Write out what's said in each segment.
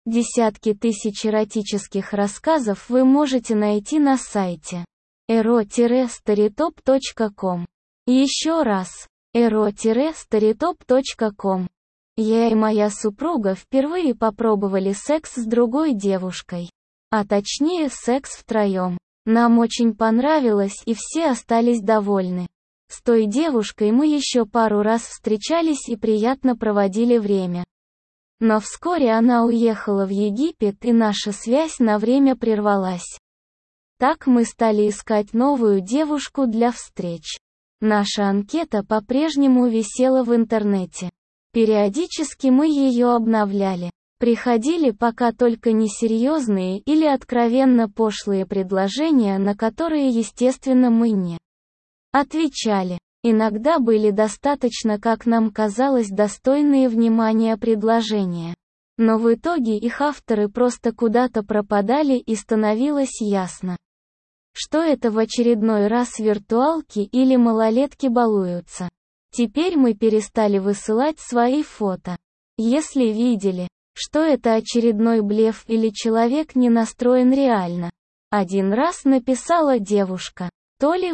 Десятки тысяч эротических рассказов вы можете найти на сайте ero-storytop.com. Еще раз, ero-storytop.com. Я и моя супруга впервые попробовали секс с другой девушкой. А точнее секс втроем. Нам очень понравилось и все остались довольны. С той девушкой мы еще пару раз встречались и приятно проводили время. Но вскоре она уехала в Египет и наша связь на время прервалась. Так мы стали искать новую девушку для встреч. Наша анкета по-прежнему висела в интернете. Периодически мы ее обновляли. Приходили пока только несерьезные или откровенно пошлые предложения, на которые, естественно, мы не отвечали. Иногда были достаточно, как нам казалось, достойные внимания предложения. Но в итоге их авторы просто куда-то пропадали и становилось ясно, что это в очередной раз виртуалки или малолетки балуются. Теперь мы перестали высылать свои фото. Если видели, что это очередной блеф или человек не настроен реально. Один раз написала девушка, то ли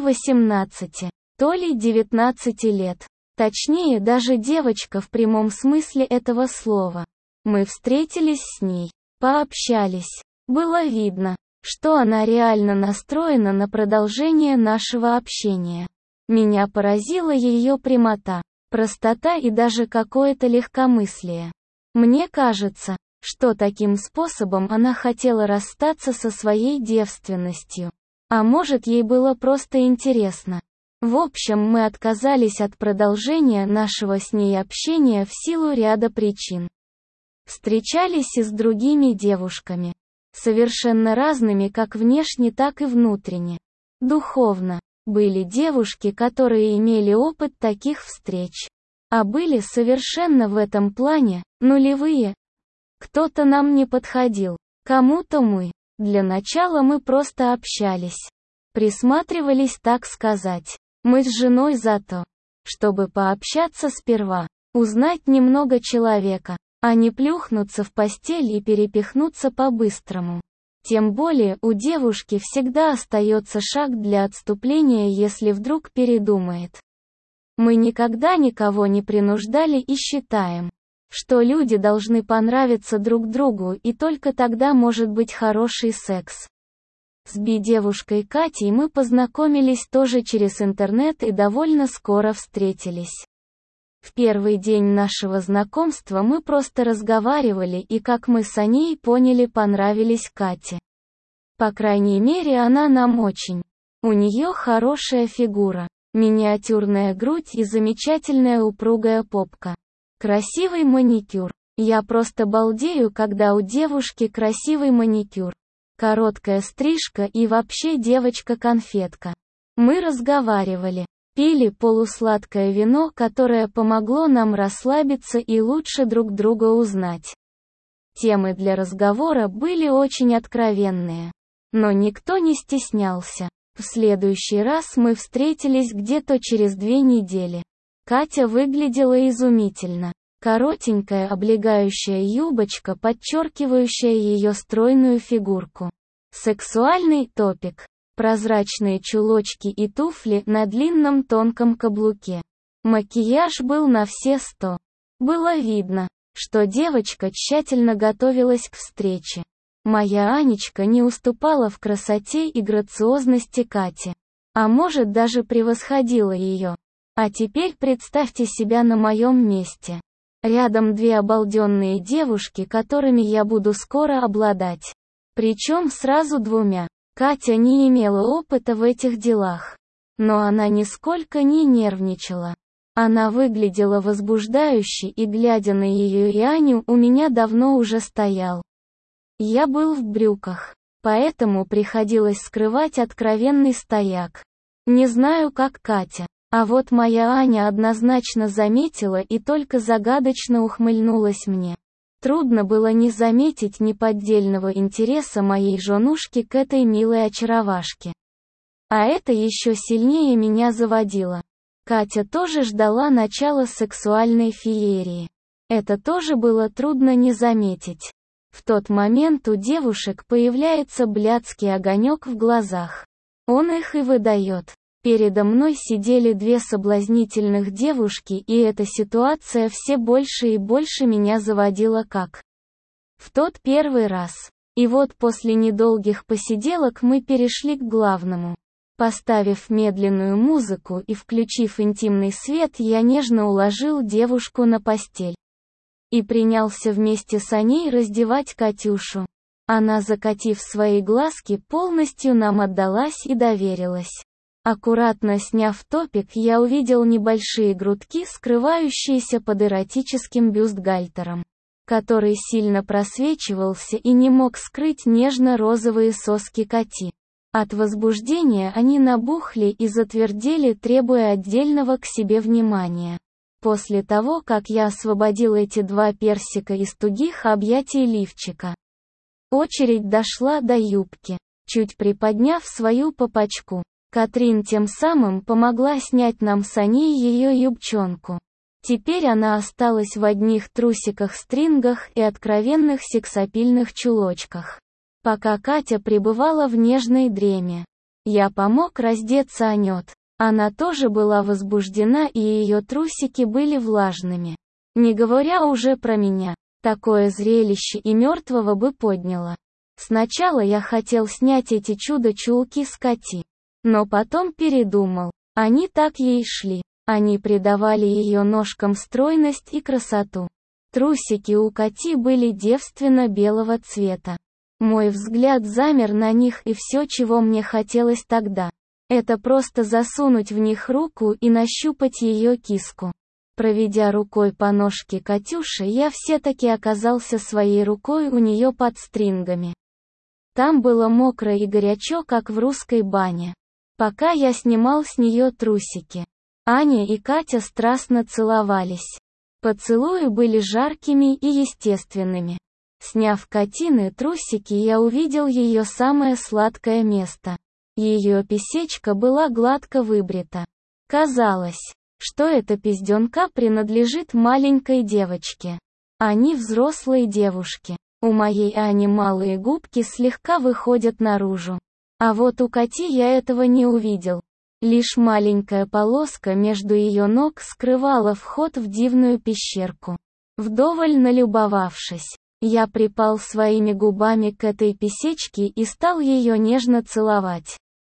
18, то ли 19 лет. Точнее, даже девочка в прямом смысле этого слова. Мы встретились с ней, пообщались. Было видно, что она реально настроена на продолжение нашего общения. Меня поразила ее прямота, простота и даже какое-то легкомыслие. Мне кажется, что таким способом она хотела расстаться со своей девственностью. А может, ей было просто интересно. В общем, мы отказались от продолжения нашего с ней общения в силу ряда причин. Встречались и с другими девушками. Совершенно разными как внешне, так и внутренне. Духовно. Были девушки, которые имели опыт таких встреч. А были совершенно в этом плане нулевые. Кто-то нам не подходил, кому-то мы. Для начала мы просто общались. Присматривались, так сказать. Мы с женой за то, чтобы пообщаться сперва, узнать немного человека, а не плюхнуться в постель и перепихнуться по-быстрому. Тем более у девушки всегда остается шаг для отступления, если вдруг передумает. Мы никогда никого не принуждали и считаем, что люди должны понравиться друг другу, и только тогда может быть хороший секс. С девушкой Катей мы познакомились тоже через интернет и довольно скоро встретились. В первый день нашего знакомства мы просто разговаривали, и как мы с Аней поняли, понравились Кате. По крайней мере, она нам очень. У нее хорошая фигура, миниатюрная грудь и замечательная упругая попка. Красивый маникюр. Я просто балдею, когда у девушки красивый маникюр. Короткая стрижка и вообще девочка-конфетка. Мы разговаривали, пили полусладкое вино, которое помогло нам расслабиться и лучше друг друга узнать. Темы для разговора были очень откровенные. Но никто не стеснялся. В следующий раз мы встретились где-то через 2 недели. Катя выглядела изумительно. Коротенькая облегающая юбочка, подчеркивающая ее стройную фигурку. Сексуальный топик. Прозрачные чулочки и туфли на длинном тонком каблуке. Макияж был на все 100. Было видно, что девочка тщательно готовилась к встрече. Моя Анечка не уступала в красоте и грациозности Кате. А может, даже превосходила ее. А теперь представьте себя на моем месте. Рядом 2 обалденные девушки, которыми я буду скоро обладать. Причем сразу 2. Катя не имела опыта в этих делах. Но она нисколько не нервничала. Она выглядела возбуждающе, и глядя на ее и Аню, у меня давно уже стоял. Я был в брюках, поэтому приходилось скрывать откровенный стояк. Не знаю, как Катя, а вот моя Аня однозначно заметила и только загадочно ухмыльнулась мне. Трудно было не заметить неподдельного интереса моей женушки к этой милой очаровашке. А это еще сильнее меня заводило. Катя тоже ждала начала сексуальной феерии. Это тоже было трудно не заметить. В тот момент у девушек появляется блядский огонек в глазах. Он их и выдает. Передо мной сидели две соблазнительных девушки, и эта ситуация все больше и больше меня заводила как в тот первый раз. И вот после недолгих посиделок мы перешли к главному. Поставив медленную музыку и включив интимный свет, я нежно уложил девушку на постель. И принялся вместе с ней раздевать Катюшу. Она, закатив свои глазки, полностью нам отдалась и доверилась. Аккуратно сняв топик, я увидел небольшие грудки, скрывающиеся под эротическим бюстгальтером, который сильно просвечивался и не мог скрыть нежно-розовые соски Кати. От возбуждения они набухли и затвердели, требуя отдельного к себе внимания. После того, как я освободил эти два персика из тугих объятий лифчика, очередь дошла до юбки. Чуть приподняв свою попочку, Катрин тем самым помогла снять нам с Аней ее юбчонку. Теперь она осталась в одних трусиках-стрингах и откровенных сексапильных чулочках. Пока Катя пребывала в нежной дреме, я помог раздеться Анет. Она тоже была возбуждена, и ее трусики были влажными. Не говоря уже про меня. Такое зрелище и мертвого бы подняло. Сначала я хотел снять эти чудо-чулки с Кати, но потом передумал. Они так ей шли. Они придавали ее ножкам стройность и красоту. Трусики у Кати были девственно-белого цвета. Мой взгляд замер на них, и все, чего мне хотелось тогда, это просто засунуть в них руку и нащупать ее киску. Проведя рукой по ножке Катюши, я все-таки оказался своей рукой у нее под стрингами. Там было мокро и горячо, как в русской бане. Пока я снимал с нее трусики, Аня и Катя страстно целовались. Поцелуи были жаркими и естественными. Сняв Катины трусики, я увидел ее самое сладкое место. Ее писечка была гладко выбрита. Казалось, что эта пизденка принадлежит маленькой девочке. Они взрослые девушки. У моей Ани малые губки слегка выходят наружу. А вот у Кати я этого не увидел. Лишь маленькая полоска между ее ног скрывала вход в дивную пещерку. Вдоволь налюбовавшись, я припал своими губами к этой писечке и стал ее нежно целовать,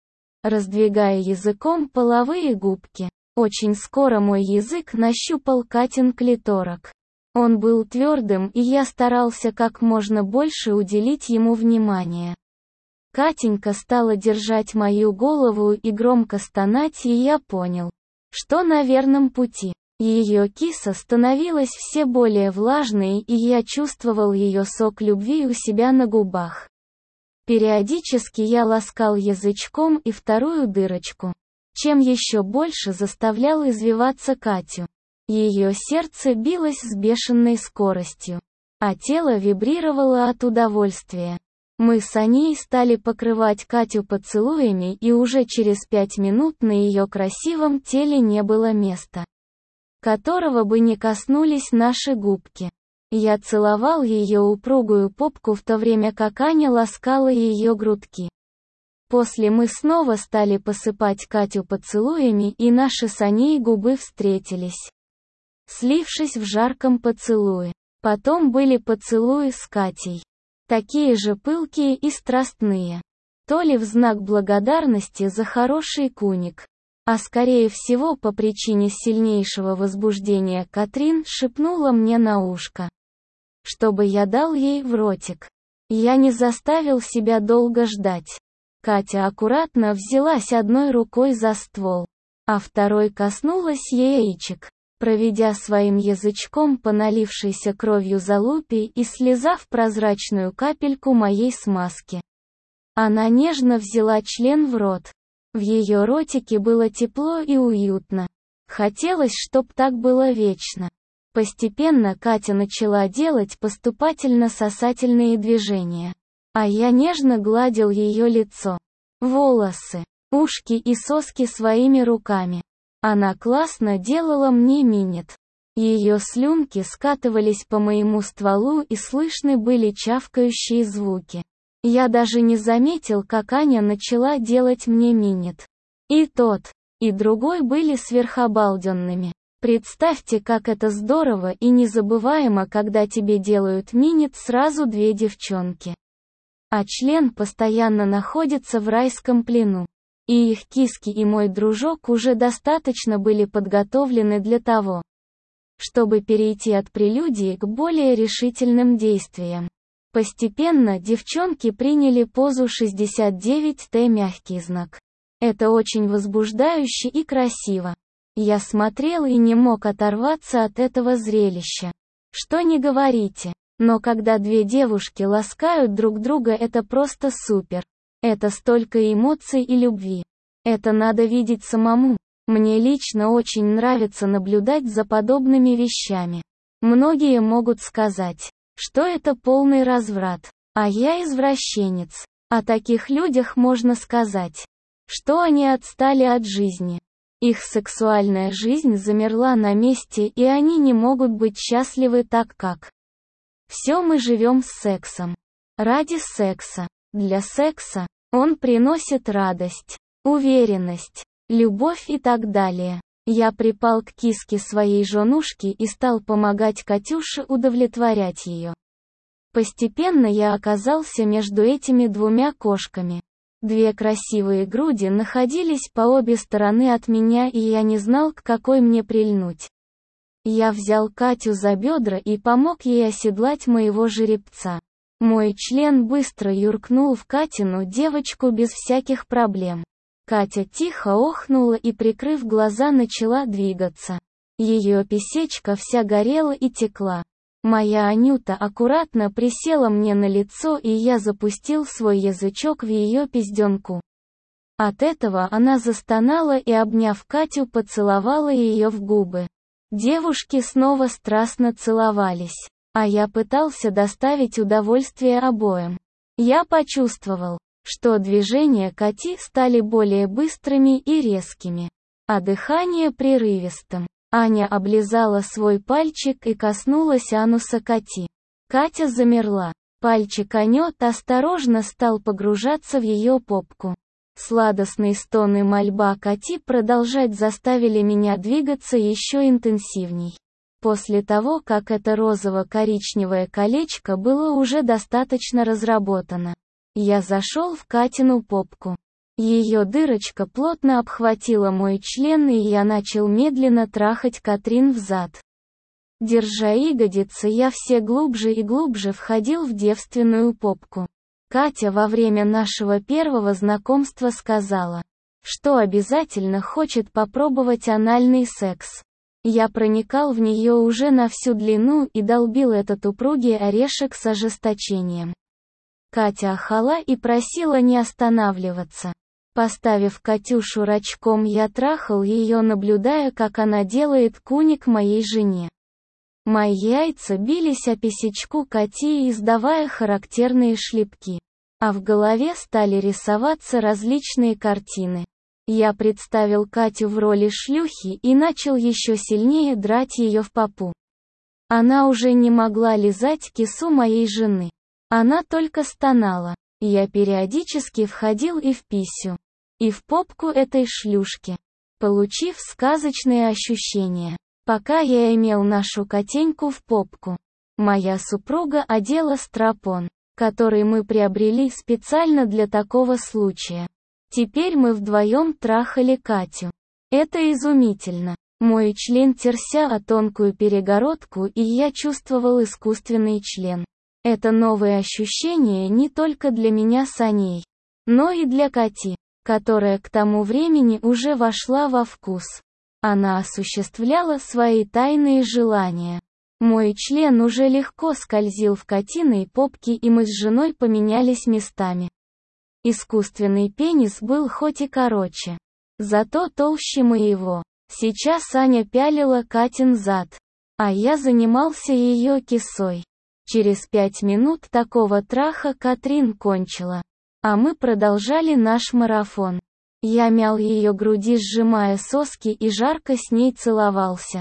раздвигая языком половые губки. Очень скоро мой язык нащупал Катин клиторок. Он был твердым, и я старался как можно больше уделить ему внимания. Катенька стала держать мою голову и громко стонать, и я понял, что на верном пути. Ее киса становилась все более влажной, и я чувствовал ее сок любви у себя на губах. Периодически я ласкал язычком и вторую дырочку, чем еще больше заставлял извиваться Катю. Ее сердце билось с бешеной скоростью, а тело вибрировало от удовольствия. Мы с Аней стали покрывать Катю поцелуями, и уже через 5 минут на ее красивом теле не было места, которого бы не коснулись наши губки. Я целовал ее упругую попку, в то время как Аня ласкала ее грудки. После мы снова стали посыпать Катю поцелуями, и наши с Аней губы встретились, слившись в жарком поцелуе. Потом были поцелуи с Катей, такие же пылкие и страстные. То ли в знак благодарности за хороший куник, а скорее всего по причине сильнейшего возбуждения, Катрин шепнула мне на ушко, чтобы я дал ей в ротик. Я не заставил себя долго ждать. Катя аккуратно взялась одной рукой за ствол, а второй коснулась яичек, проведя своим язычком по налившейся кровью залупе и слезав прозрачную капельку моей смазки. Она нежно взяла член в рот. В ее ротике было тепло и уютно. Хотелось, чтоб так было вечно. Постепенно Катя начала делать поступательно-сосательные движения, а я нежно гладил ее лицо, волосы, ушки и соски своими руками. Она классно делала мне минет. Ее слюнки скатывались по моему стволу и слышны были чавкающие звуки. Я даже не заметил, как Аня начала делать мне минет. И тот, и другой были сверхобалденными. Представьте, как это здорово и незабываемо, когда тебе делают минет сразу две девчонки. А член постоянно находится в райском плену. И их киски и мой дружок уже достаточно были подготовлены для того, чтобы перейти от прелюдии к более решительным действиям. Постепенно девчонки приняли позу 69Т мягкий знак. Это очень возбуждающе и красиво. Я смотрел и не мог оторваться от этого зрелища. Что не говорите, но когда две девушки ласкают друг друга, это просто супер. Это столько эмоций и любви. Это надо видеть самому. Мне лично очень нравится наблюдать за подобными вещами. Многие могут сказать, что это полный разврат, а я извращенец. О таких людях можно сказать, что они отстали от жизни. Их сексуальная жизнь замерла на месте, и они не могут быть счастливы так, как все мы живем с сексом. Ради секса. Для секса. Он приносит радость, уверенность, любовь и так далее. Я припал к киске своей женушки и стал помогать Катюше удовлетворять ее. Постепенно я оказался между этими двумя кошками. Две красивые груди находились по обе стороны от меня, и я не знал, к какой мне прильнуть. Я взял Катю за бедра и помог ей оседлать моего жеребца. Мой член быстро юркнул в Катину девочку без всяких проблем. Катя тихо охнула и, прикрыв глаза, начала двигаться. Ее писечка вся горела и текла. Моя Анюта аккуратно присела мне на лицо, и я запустил свой язычок в ее пизденку. От этого она застонала и, обняв Катю, поцеловала ее в губы. Девушки снова страстно целовались, а я пытался доставить удовольствие обоим. Я почувствовал, что движения Кати стали более быстрыми и резкими, а дыхание прерывистым. Аня облизала свой пальчик и коснулась ануса Кати. Катя замерла. Пальчик Анют осторожно стал погружаться в ее попку. Сладостные стоны мольба Кати продолжать заставили меня двигаться еще интенсивней. После того, как это розово-коричневое колечко было уже достаточно разработано, я зашел в Катину попку. Ее дырочка плотно обхватила мой член, и я начал медленно трахать Катрин взад. Держа ягодицы, я все глубже и глубже входил в девственную попку. Катя во время нашего первого знакомства сказала, что обязательно хочет попробовать анальный секс. Я проникал в нее уже на всю длину и долбил этот упругий орешек с ожесточением. Катя ахала и просила не останавливаться. Поставив Катюшу рачком, я трахал ее, наблюдая, как она делает куник моей жене. Мои яйца бились о писечку Кати, издавая характерные шлепки. А в голове стали рисоваться различные картины. Я представил Катю в роли шлюхи и начал еще сильнее драть ее в попу. Она уже не могла лизать кису моей жены. Она только стонала. Я периодически входил и в писю, и в попку этой шлюшки, получив сказочные ощущения. Пока я имел нашу Катеньку в попку, моя супруга одела страпон, который мы приобрели специально для такого случая. Теперь мы вдвоем трахали Катю. Это изумительно. Мой член терся о тонкую перегородку, и я чувствовал искусственный член. Это новые ощущения не только для меня с Аней, но и для Кати, которая к тому времени уже вошла во вкус. Она осуществляла свои тайные желания. Мой член уже легко скользил в Катиной попке, и мы с женой поменялись местами. Искусственный пенис был хоть и короче, зато толще моего. Сейчас Аня пялила Катин зад, а я занимался ее кисой. Через 5 минут такого траха Катрин кончила, а мы продолжали наш марафон. Я мял ее груди, сжимая соски, и жарко с ней целовался.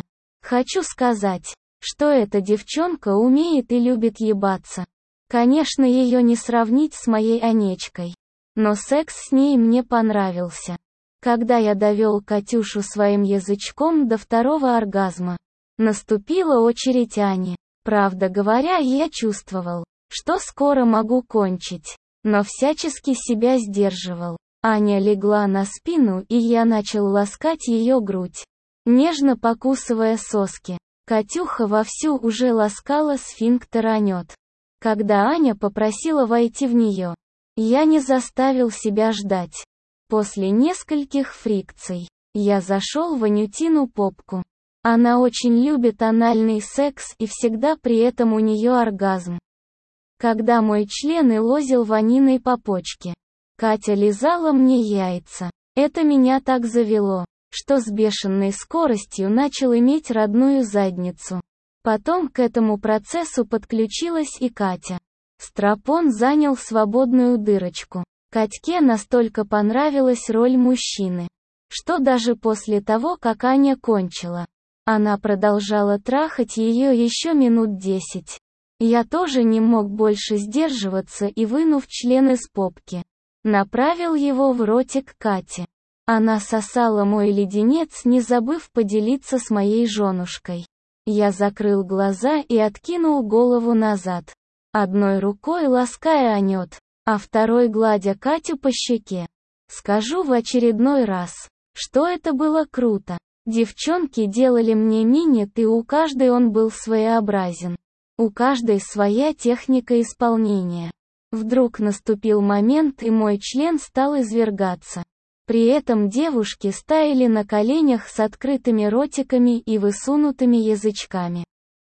Хочу сказать, что эта девчонка умеет и любит ебаться. Конечно, ее не сравнить с моей Анечкой. Но секс с ней мне понравился. Когда я довел Катюшу своим язычком до второго оргазма, наступила очередь Ани. Правда говоря, я чувствовал, что скоро могу кончить, но всячески себя сдерживал. Аня легла на спину, и я начал ласкать ее грудь, нежно покусывая соски. Катюха вовсю уже ласкала сфинктер Анет. Когда Аня попросила войти в нее, я не заставил себя ждать. После нескольких фрикций, я зашел в Анютину попку. Она очень любит анальный секс, и всегда при этом у нее оргазм. Когда мой член и лозил в Аниной попочке, Катя лизала мне яйца. Это меня так завело, что с бешеной скоростью начал иметь родную задницу. Потом к этому процессу подключилась и Катя. Стропон занял свободную дырочку. Катьке настолько понравилась роль мужчины, что даже после того, как Аня кончила, она продолжала трахать ее еще минут 10. Я тоже не мог больше сдерживаться и, вынув член из попки, направил его в ротик Кати. Она сосала мой леденец, не забыв поделиться с моей женушкой. Я закрыл глаза и откинул голову назад, одной рукой лаская Анет, а второй гладя Катю по щеке. Скажу в очередной раз, что это было круто. Девчонки делали мне минет, и у каждой он был своеобразен. У каждой своя техника исполнения. Вдруг наступил момент, и мой член стал извергаться. При этом девушки стояли на коленях с открытыми ротиками и высунутыми язычками.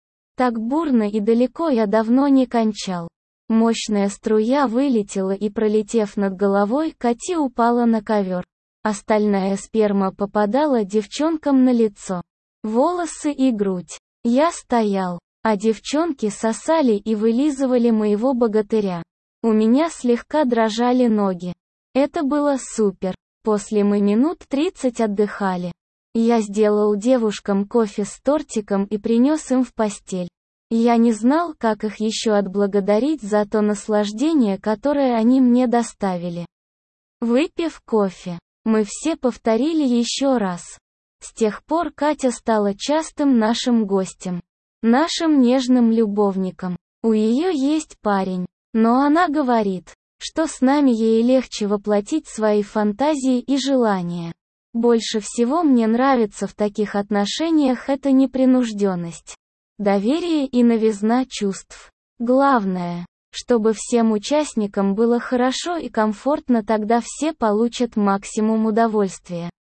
Так бурно и далеко я давно не кончал. Мощная струя вылетела и, пролетев над головой, Кати упала на ковер. Остальная сперма попадала девчонкам на лицо, волосы и грудь. Я стоял, а девчонки сосали и вылизывали моего богатыря. У меня слегка дрожали ноги. Это было супер. После мы минут 30 отдыхали. Я сделал девушкам кофе с тортиком и принес им в постель. Я не знал, как их еще отблагодарить за то наслаждение, которое они мне доставили. Выпив кофе, мы все повторили еще раз. С тех пор Катя стала частым нашим гостем, нашим нежным любовником. У ее есть парень, но она говорит, что с нами ей легче воплотить свои фантазии и желания. Больше всего мне нравится в таких отношениях это непринужденность, доверие и новизна чувств. Главное, чтобы всем участникам было хорошо и комфортно, тогда все получат максимум удовольствия.